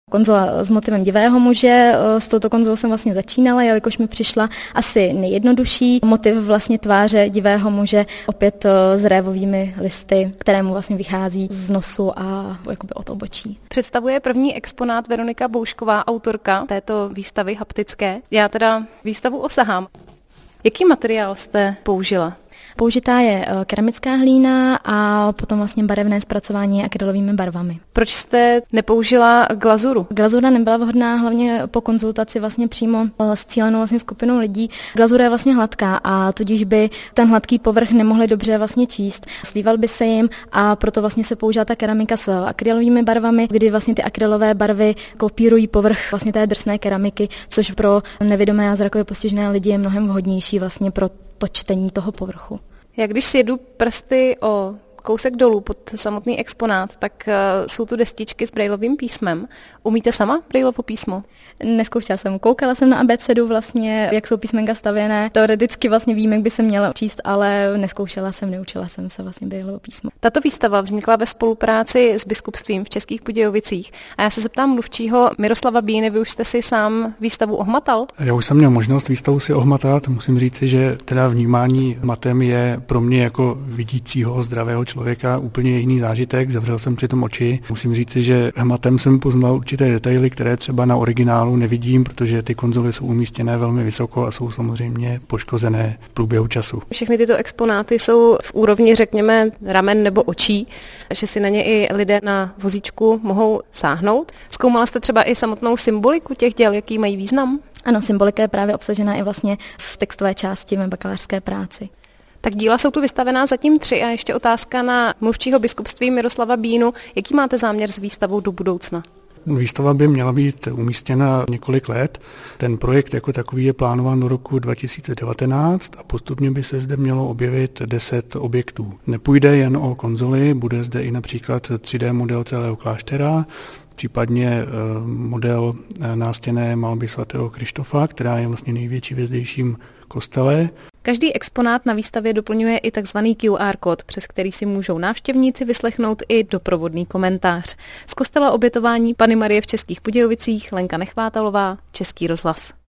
Konzola s motivem divého muže, s touto konzolou jsem vlastně začínala, jelikož mi přišla asi nejjednodušší motiv vlastně tváře divého muže, opět s révovými listy, kterému vlastně vychází z nosu a jakoby od obočí. Představuje první exponát Veronika Boušková, autorka této výstavy haptické. Já teda výstavu osahám. Jaký materiál jste použila? Použitá je keramická hlína a potom vlastně barevné zpracování akrylovými barvami. Proč jste nepoužila glazuru? Glazura nebyla vhodná hlavně po konzultaci vlastně přímo s cílenou vlastně skupinou lidí. Glazura je vlastně hladká a tudíž by ten hladký povrch nemohli dobře vlastně číst. Slíval by se jim a proto vlastně se používá ta keramika s akrylovými barvami, kdy vlastně ty akrylové barvy kopírují povrch vlastně té drsné keramiky, což pro nevidomé a zrakově postižené lidi je mnohem vhodnější vlastně pro to čtení toho povrchu. Já když sjedu prsty o kousek dolů pod samotný exponát, tak jsou tu destičky s brailovým písmem. Umíte sama brailovo písmo? Neskoušela jsem, koukala jsem na abecedu vlastně, jak jsou písmenka stavěné. Teoreticky vlastně vím, jak by se měla číst, ale neskoušela jsem, neučila jsem se vlastně brailovo písmo. Tato výstava vznikla ve spolupráci s biskupstvím v Českých Budějovicích. A já se zeptám mluvčího Miroslava Bíny, vy už jste si sám výstavu ohmatal? Já už jsem měl možnost výstavu si ohmatat. Musím říci, že teda vnímání hmatem je pro mě jako vidícího zdravého člověka úplně jiný zážitek, zavřel jsem přitom oči. Musím říci, že hmatem jsem poznal určité detaily, které třeba na originálu nevidím, protože ty konzoly jsou umístěné velmi vysoko a jsou samozřejmě poškozené v průběhu času. Všechny tyto exponáty jsou v úrovni, řekněme, ramen nebo očí, že si na ně i lidé na vozíčku mohou sáhnout. Zkoumala jste třeba i samotnou symboliku těch děl, jaký mají význam? Ano, symbolika je právě obsažená i vlastně v textové části mé bakalářské práci. Tak díla jsou tu vystavená zatím 3 a ještě otázka na mluvčího biskupství Miroslava Bínu. Jaký máte záměr s výstavou do budoucna? Výstava by měla být umístěna několik let. Ten projekt jako takový je plánován do roku 2019 a postupně by se zde mělo objevit 10 objektů. Nepůjde jen o konzoly, bude zde i například 3D model celého kláštera, případně model nástěnné malby svatého Krištofa, která je vlastně největší ve zdejším kostele. Každý exponát na výstavě doplňuje i tzv. QR kód, přes který si můžou návštěvníci vyslechnout i doprovodný komentář. Z kostela Obětování Panny Marie v Českých Budějovicích Lenka Nechvátalová, Český rozhlas.